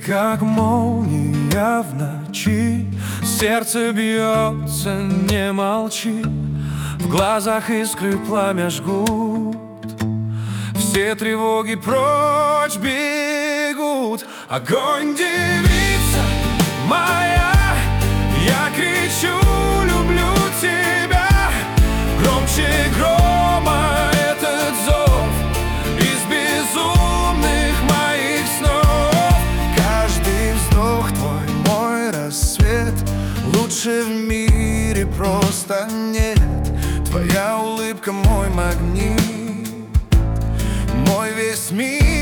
как молния в ночи, сердце бьется, не молчи. В глазах искры пламя жгут, все тревоги прочь бегут. Огонь, девица моя, я кричу, люблю тебя. Громче грома этот зов из безумных моих снов. Каждый вздох твой мой рассвет, лучше в мире просто нет. Твоя улыбка мой магнит, мой весь мир.